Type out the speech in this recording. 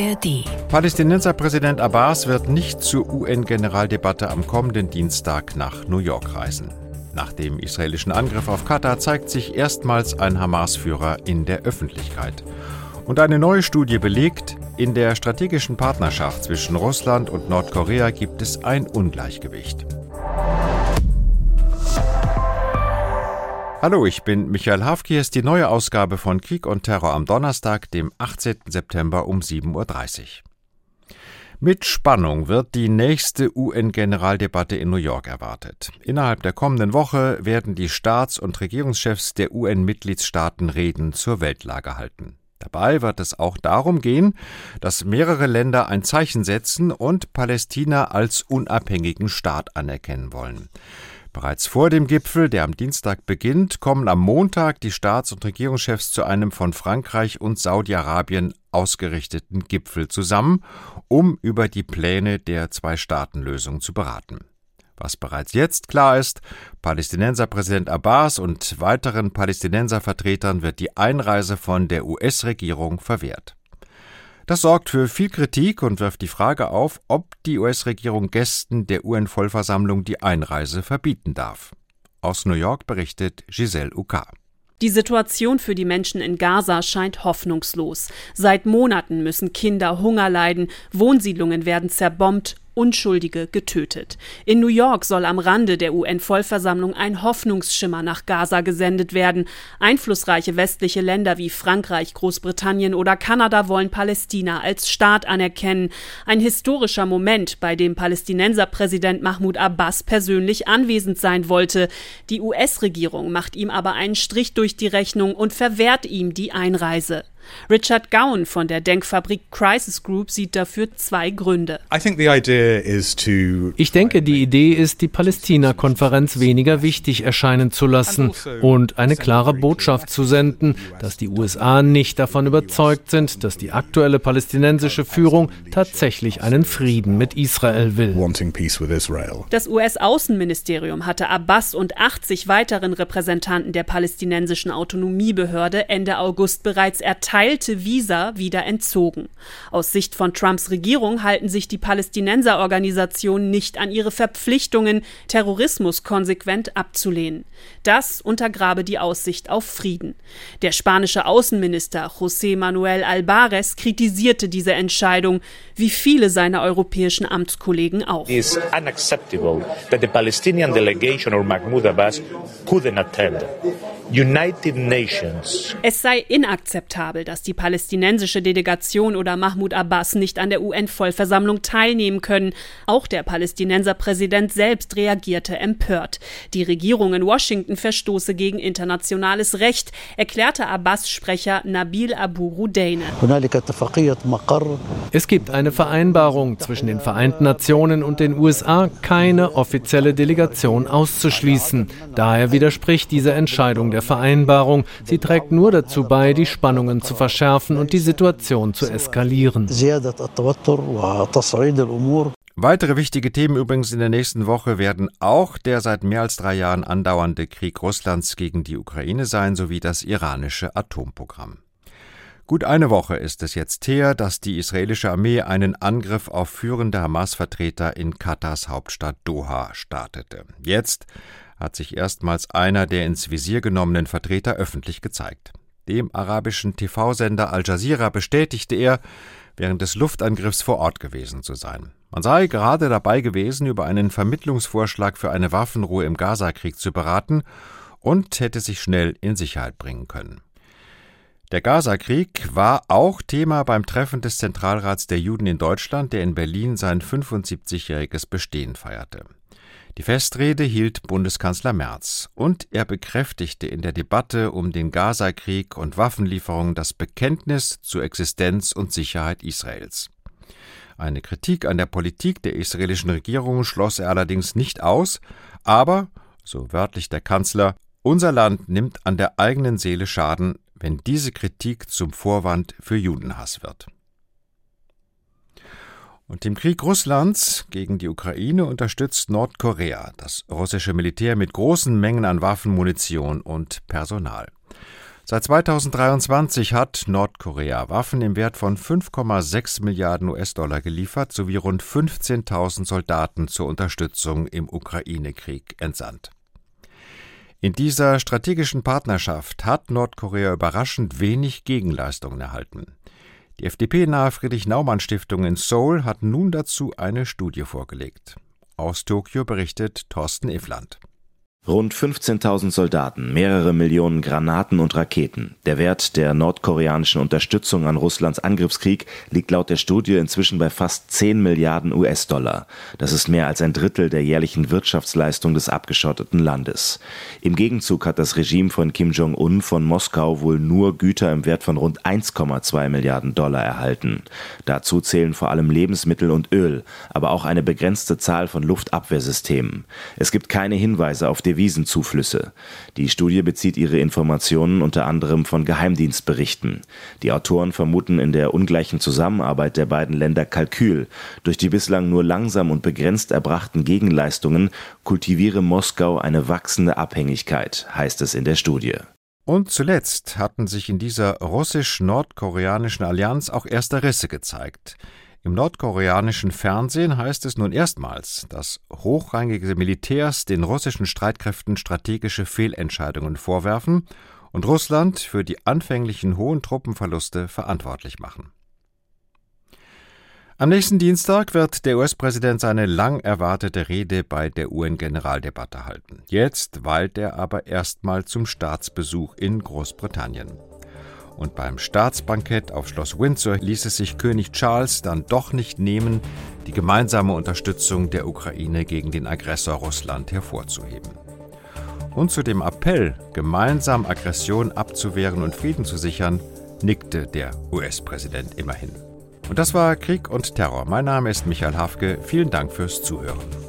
ARD. Palästinenserpräsident Abbas wird nicht zur UN-Generaldebatte am kommenden Dienstag nach New York reisen. Nach dem israelischen Angriff auf Katar zeigt sich erstmals ein Hamas-Führer in der Öffentlichkeit. Und eine neue Studie belegt, in der strategischen Partnerschaft zwischen Russland und Nordkorea gibt es ein Ungleichgewicht. Hallo, ich bin Michael Hafke. Hier ist die neue Ausgabe von Krieg und Terror am Donnerstag, dem 18. September um 7.30 Uhr. Mit Spannung wird die nächste UN-Generaldebatte in New York erwartet. Innerhalb der kommenden Woche werden die Staats- und Regierungschefs der UN-Mitgliedstaaten Reden zur Weltlage halten. Dabei wird es auch darum gehen, dass mehrere Länder ein Zeichen setzen und Palästina als unabhängigen Staat anerkennen wollen. Bereits vor dem Gipfel, der am Dienstag beginnt, kommen am Montag die Staats- und Regierungschefs zu einem von Frankreich und Saudi-Arabien ausgerichteten Gipfel zusammen, um über die Pläne der Zwei-Staaten-Lösung zu beraten. Was bereits jetzt klar ist, Palästinenserpräsident Abbas und weiteren Palästinenservertretern wird die Einreise von der US-Regierung verwehrt. Das sorgt für viel Kritik und wirft die Frage auf, ob die US-Regierung Gästen der UN-Vollversammlung die Einreise verbieten darf. Aus New York berichtet Giselle Uka. Die Situation für die Menschen in Gaza scheint hoffnungslos. Seit Monaten müssen Kinder Hunger leiden, Wohnsiedlungen werden zerbombt, Unschuldige getötet. In New York soll am Rande der UN-Vollversammlung ein Hoffnungsschimmer nach Gaza gesendet werden. Einflussreiche westliche Länder wie Frankreich, Großbritannien oder Kanada wollen Palästina als Staat anerkennen. Ein historischer Moment, bei dem Palästinenserpräsident Mahmoud Abbas persönlich anwesend sein wollte. Die US-Regierung macht ihm aber einen Strich durch die Rechnung und verwehrt ihm die Einreise. Richard Gowan von der Denkfabrik Crisis Group sieht dafür zwei Gründe. Ich denke, die Idee ist, die Palästina-Konferenz weniger wichtig erscheinen zu lassen und eine klare Botschaft zu senden, dass die USA nicht davon überzeugt sind, dass die aktuelle palästinensische Führung tatsächlich einen Frieden mit Israel will. Das US-Außenministerium hatte Abbas und 80 weiteren Repräsentanten der palästinensischen Autonomiebehörde Ende August bereits erteilte Visa wieder entzogen. Aus Sicht von Trumps Regierung halten sich die Palästinenserorganisationen nicht an ihre Verpflichtungen, Terrorismus konsequent abzulehnen. Das untergrabe die Aussicht auf Frieden. Der spanische Außenminister José Manuel Albares kritisierte diese Entscheidung, wie viele seiner europäischen Amtskollegen auch. It is unacceptable that the Palestinian delegation or Mahmoud Abbas couldn't attend. United Nations. Es sei inakzeptabel, dass die palästinensische Delegation oder Mahmoud Abbas nicht an der UN-Vollversammlung teilnehmen können. Auch der Palästinenserpräsident selbst reagierte empört. Die Regierung in Washington verstoße gegen internationales Recht, erklärte Abbas-Sprecher Nabil Abu Rudeine. Es gibt eine Vereinbarung zwischen den Vereinten Nationen und den USA, keine offizielle Delegation auszuschließen. Daher widerspricht diese Entscheidung der Vereinbarung. Sie trägt nur dazu bei, die Spannungen zu verschärfen und die Situation zu eskalieren. Weitere wichtige Themen übrigens in der nächsten Woche werden auch der seit mehr als 3 Jahren andauernde Krieg Russlands gegen die Ukraine sein, sowie das iranische Atomprogramm. Gut eine Woche ist es jetzt her, dass die israelische Armee einen Angriff auf führende Hamas-Vertreter in Katars Hauptstadt Doha startete. Jetzt hat sich erstmals einer der ins Visier genommenen Vertreter öffentlich gezeigt. Dem arabischen TV-Sender Al Jazeera bestätigte er, während des Luftangriffs vor Ort gewesen zu sein. Man sei gerade dabei gewesen, über einen Vermittlungsvorschlag für eine Waffenruhe im Gazakrieg zu beraten und hätte sich schnell in Sicherheit bringen können. Der Gazakrieg war auch Thema beim Treffen des Zentralrats der Juden in Deutschland, der in Berlin sein 75-jähriges Bestehen feierte. Die Festrede hielt Bundeskanzler Merz und er bekräftigte in der Debatte um den Gazakrieg und Waffenlieferungen das Bekenntnis zur Existenz und Sicherheit Israels. Eine Kritik an der Politik der israelischen Regierung schloss er allerdings nicht aus, aber, so wörtlich der Kanzler, unser Land nimmt an der eigenen Seele Schaden, wenn diese Kritik zum Vorwand für Judenhass wird. Und im Krieg Russlands gegen die Ukraine unterstützt Nordkorea das russische Militär mit großen Mengen an Waffen, Munition und Personal. Seit 2023 hat Nordkorea Waffen im Wert von 5,6 Milliarden US-Dollar geliefert sowie rund 15.000 Soldaten zur Unterstützung im Ukraine-Krieg entsandt. In dieser strategischen Partnerschaft hat Nordkorea überraschend wenig Gegenleistungen erhalten. Die FDP-nahe Friedrich-Naumann-Stiftung in Seoul hat nun dazu eine Studie vorgelegt. Aus Tokio berichtet Thorsten Iffland. Rund 15.000 Soldaten, mehrere Millionen Granaten und Raketen. Der Wert der nordkoreanischen Unterstützung an Russlands Angriffskrieg liegt laut der Studie inzwischen bei fast 10 Milliarden US-Dollar. Das ist mehr als ein Drittel der jährlichen Wirtschaftsleistung des abgeschotteten Landes. Im Gegenzug hat das Regime von Kim Jong-un von Moskau wohl nur Güter im Wert von rund 1,2 Milliarden Dollar erhalten. Dazu zählen vor allem Lebensmittel und Öl, aber auch eine begrenzte Zahl von Luftabwehrsystemen. Es gibt keine Hinweise auf Devisenzuflüsse. Die Studie bezieht ihre Informationen unter anderem von Geheimdienstberichten. Die Autoren vermuten in der ungleichen Zusammenarbeit der beiden Länder Kalkül. Durch die bislang nur langsam und begrenzt erbrachten Gegenleistungen kultiviere Moskau eine wachsende Abhängigkeit, heißt es in der Studie. Und zuletzt hatten sich in dieser russisch-nordkoreanischen Allianz auch erste Risse gezeigt. Im nordkoreanischen Fernsehen heißt es nun erstmals, dass hochrangige Militärs den russischen Streitkräften strategische Fehlentscheidungen vorwerfen und Russland für die anfänglichen hohen Truppenverluste verantwortlich machen. Am nächsten Dienstag wird der US-Präsident seine lang erwartete Rede bei der UN-Generaldebatte halten. Jetzt weilt er aber erstmal zum Staatsbesuch in Großbritannien. Und beim Staatsbankett auf Schloss Windsor ließ es sich König Charles dann doch nicht nehmen, die gemeinsame Unterstützung der Ukraine gegen den Aggressor Russland hervorzuheben. Und zu dem Appell, gemeinsam Aggression abzuwehren und Frieden zu sichern, nickte der US-Präsident immerhin. Und das war Krieg und Terror. Mein Name ist Michael Hafke. Vielen Dank fürs Zuhören.